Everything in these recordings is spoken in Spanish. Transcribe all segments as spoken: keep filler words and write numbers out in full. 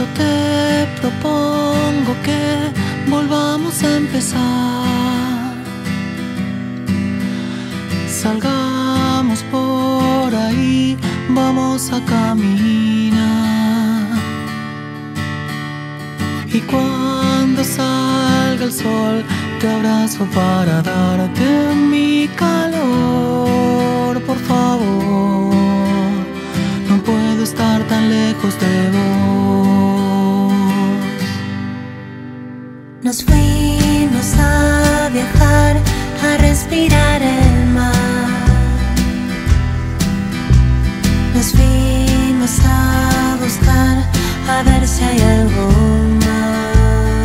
Yo te propongo que volvamos a empezar. Salgamos por ahí, vamos a caminar. Y cuando salga el sol, te abrazo para darte mi calor. Por favor, no puedo estar tan lejos de vos. Nos fuimos a viajar, a respirar el mar. Nos fuimos a buscar, a ver si hay algo más.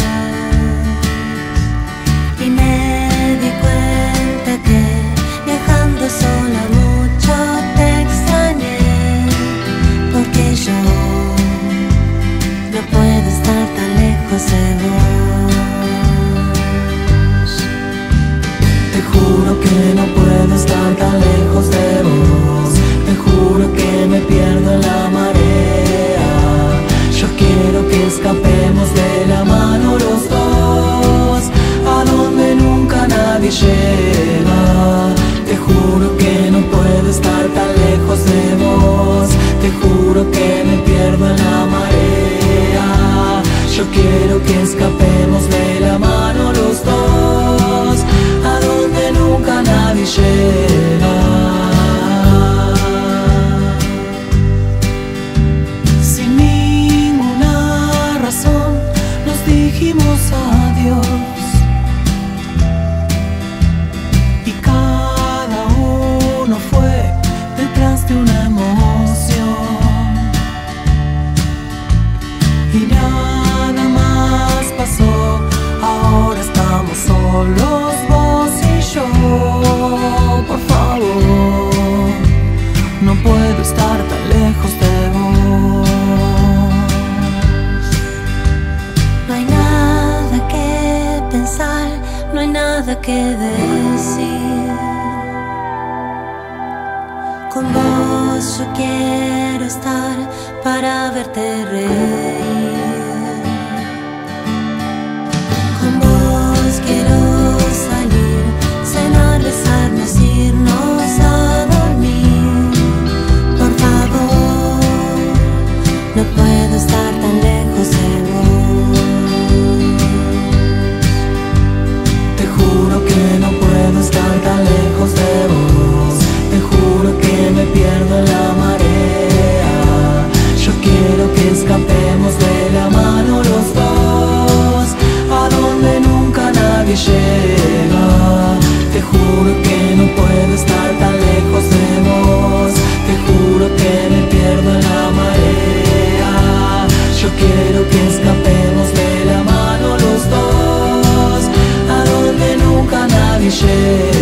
Y me di cuenta que viajando sola mucho te extrañé, porque yo no puedo estar tan lejos de vos. Te juro que no puedo estar tan lejos de vos. Te juro que me pierdo en la marea. Yo quiero que escapemos de la mano los dos, a donde nunca nadie llega. Te juro que no puedo estar tan lejos de vos. Te juro que me pierdo en la marea. Yo quiero que escapemos de la mano los dos, a donde nunca nadie llega. Sin ninguna razón nos dijimos adiós, y cada uno fue detrás de una emoción, y nada más pasó. Ahora estamos solos, vos y yo. Por favor, no puedo estar tan lejos de vos. No hay nada que pensar, no hay nada que decir. Con vos yo quiero estar para verte reír. Con vos quiero salir, cenar, besarnos, irnos a dormir. Por favor, no puedo estar tan lejos de vos. Te juro que no puedo estar tan lejos de vos. Te juro que me pierdo en la marea. Yo quiero que escapemos de la mano los dos, a donde nunca nadie llega. Te juro que no puedo estar tan lejos de vos. Te juro que me pierdo en la marea. Yo quiero que escapemos de la mano los dos, a donde nunca nadie llega.